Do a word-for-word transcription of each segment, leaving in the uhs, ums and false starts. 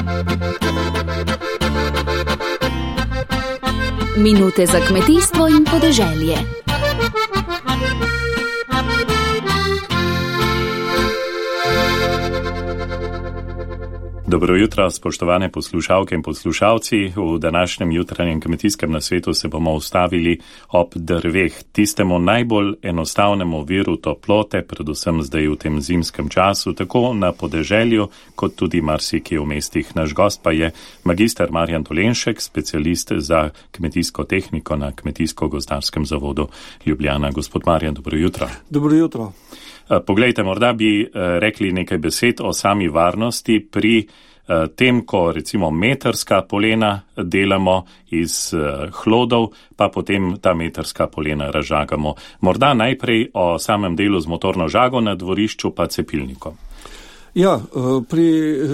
Minute za kmetijstvo in podeželje. Dobro jutro, spoštovane poslušalke in poslušalci. V današnjem jutranjem kmetijskem nasvetu se bomo ustavili ob drveh, tistemu najbolj enostavnemu viru toplote, predvsem zdaj v tem zimskem času, tako na podeželju, kot tudi marsikje v mestih. Naš gost pa je magister Marjan Dolenšek, specialist za kmetijsko tehniko na Kmetijsko-gozdarskem zavodu Ljubljana. Gospod Marjan, dobro jutro. Dobro jutro. Poglejte, morda bi rekli nekaj besed o sami varnosti pri tem, ko recimo metrska polena delamo iz hlodov, pa potem ta metrska polena razžagamo. Morda najprej o samem delu z motorno žago na dvorišču pa cepilnikom. Ja, pri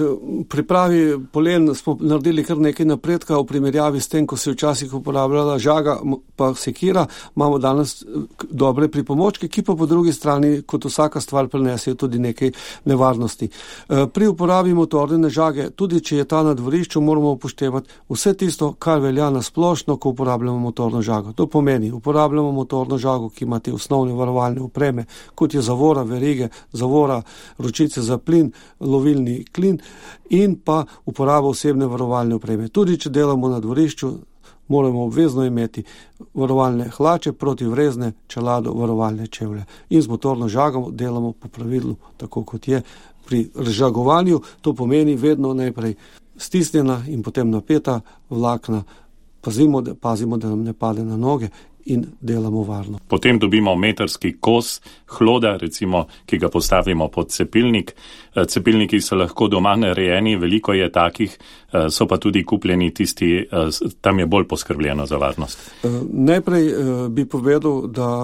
pripravi polen smo naredili kar nekaj napredka v primerjavi s tem, ko se včasih uporabljala žaga pa sekira. Imamo danes dobre pripomočke, ki pa po drugi strani, kot vsaka stvar, prinesejo tudi nekaj nevarnosti. Pri uporabi motorne žage, tudi če je ta na dvorišču, moramo upoštevati vse tisto, kar velja na splošno, ko uporabljamo motorno žago. To pomeni, uporabljamo motorno žago, ki ima te osnovne varovalne opreme, kot je zavora verige, zavora ročice za plin, lovilni klin in pa uporaba osebne varovalne opreme. Tudi če delamo na dvorišču, moramo obvezno imeti varovalne hlače, protivrezne, čelado, varovalne čevlje. In z motorno žago delamo po pravilu, tako kot je pri razžagovanju. To pomeni vedno najprej stisnjena in potem napeta vlakna. Pazimo, da, pazimo, da nam ne pade na noge in delamo varno. Potem dobimo metrski kos hloda, recimo, ki ga postavimo pod cepilnik. Cepilniki so lahko doma narejeni, veliko je takih, so pa tudi kupljeni tisti, tam je bolj poskrbljeno za varnost. Najprej bi povedal, da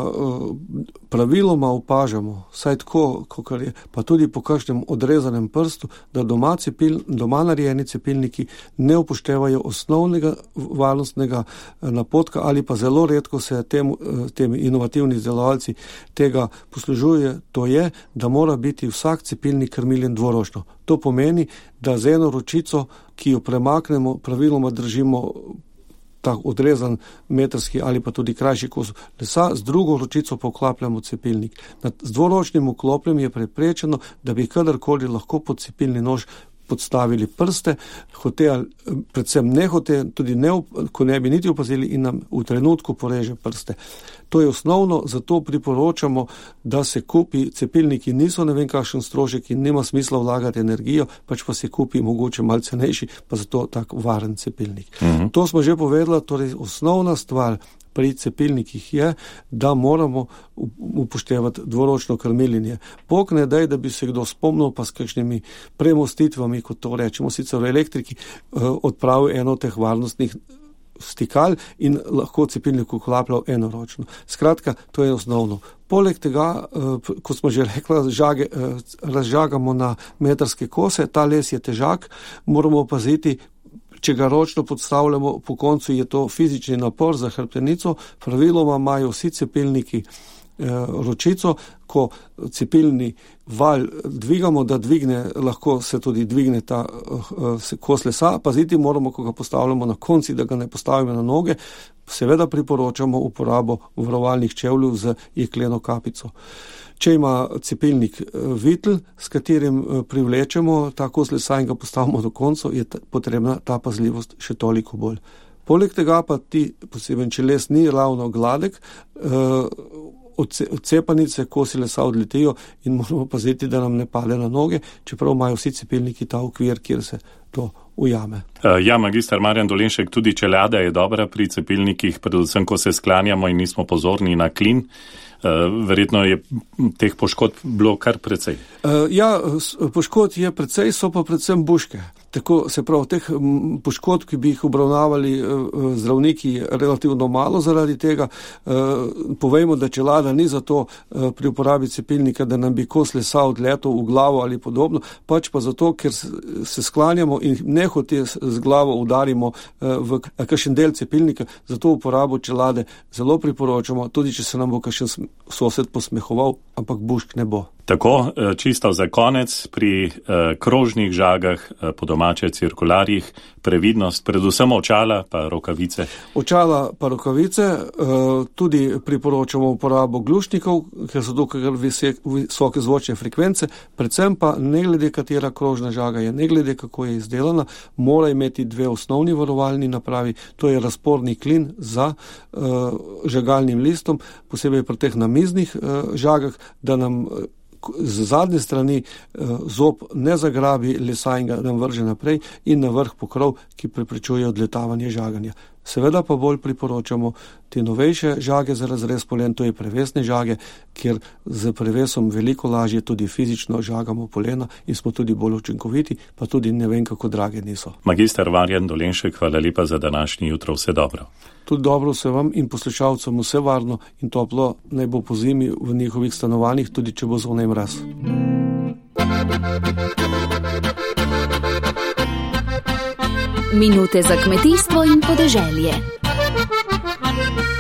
praviloma opažamo, saj tako, kakor je, pa tudi po kakšnem odrezanem prstu, da doma, cepil, doma narejeni cepilniki ne upoštevajo osnovnega varnostnega napotka ali pa zelo redko se tem, tem inovativni izdelovalci tega poslužuje, to je, da mora biti vsak cepilnik krmiljen dvoročno. To pomeni, da z eno ročico, ki jo premaknemo, praviloma držimo tak odrezan metrski ali pa tudi krajši kos lesa, z drugo ročico pa vklapljamo cepilnik. Z dvoročnim vklopljem je preprečeno, da bi kadarkoli lahko pod cepilni nož podstavili prste, hote, predvsem ne hote, tudi ne, ko ne bi niti opazili in nam v trenutku poreže prste. To je osnovno, zato priporočamo, da se kupi, cepilniki niso ne vem kakšen strošek in nima smisla vlagati energijo, pač pa se kupi mogoče malo cenejši, pa zato tak varen cepilnik. Uh-huh. To smo že povedali, torej osnovna stvar pri cepilnikih je, da moramo upoštevati dvoročno krmiljenje. Bog ne daj, da bi se kdo spomnil pa s kakšnimi premostitvami, kot to rečemo sicer v elektriki, odpravil eno teh varnostnih stikal in lahko cepilnik vklapljal enoročno. Skratka, to je osnovno. Poleg tega, kot smo že rekli, žage, razžagamo na metrske kose, ta les je težak, moramo paziti, če ga ročno podstavljamo, po koncu je to fizični napor za hrbtenico. Praviloma imajo vsi cepilniki ročico, ko cepilni val dvigamo, da dvigne, lahko se tudi dvigne ta kos lesa. Paziti moramo, ko ga postavljamo na konci, da ga ne postavimo na noge. Seveda priporočamo uporabo varovalnih čevljev z jekleno kapico. Če ima cepilnik vitl, s katerim privlečemo ta kos lesa in ga postavimo do konca, je potrebna ta pazljivost še toliko bolj. Poleg tega pa ti, posebej če les ni ravno gladek, odcepanice, kosi lesa odletijo in moramo paziti, da nam ne pade na noge, čeprav imajo vsi cepilniki ta okvir, kjer se to ujame. Ja, magister Marjan Dolenšek, tudi čelada je dobra pri cepilnikih, predvsem, ko se sklanjamo in nismo pozorni na klin. Verjetno je teh poškodb bilo kar precej. Ja, poškodb je precej, so pa predvsem buške. Tako se prav, teh poškodb, ki bi jih obravnavali zdravniki, relativno malo zaradi tega. Povejmo, da čelada ni zato pri uporabi cepilnika, da nam bi kos lesa odletel v glavo ali podobno, pač pa zato, ker se sklanjamo in nehote z glavo udarimo v kakšen del cepilnika, zato uporabo čelade zelo priporočamo, tudi če se nam bo kakšen sosed posmehoval, ampak bušk ne bo. Tako, čisto za konec, pri krožnih žagah, po domače cirkularjih, previdnost, predvsem očala pa rokavice. Očala pa rokavice, tudi priporočamo uporabo glušnikov, ker so dokaj visoke zvočne frekvence, predvsem pa ne glede katera krožna žaga je, ne glede kako je izdelana, mora imeti dve osnovni varovalni napravi, to je razporni klin za žagalnim listom, posebej pri teh namiznih žagah, da nam z zadnje strani zob ne zagrabi lesa in ga nam vrže naprej in na vrh pokrov, ki preprečuje odletavanje žaganja. Seveda pa bolj priporočamo te novejše žage za razrez polen, to je prevesne žage, kjer z prevesom veliko lažje tudi fizično žagamo polena in smo tudi bolj učinkoviti, pa tudi ne vem, kako drage niso. Magister Marjan Dolenšek, hvala lepa za današnji jutro, vse dobro. Tudi dobro se vam in poslušalcem vse varno in toplo, naj bo po zimi v njihovih stanovanjih, tudi če bo zunaj mraz. Minute za kmetijstvo in podeželje.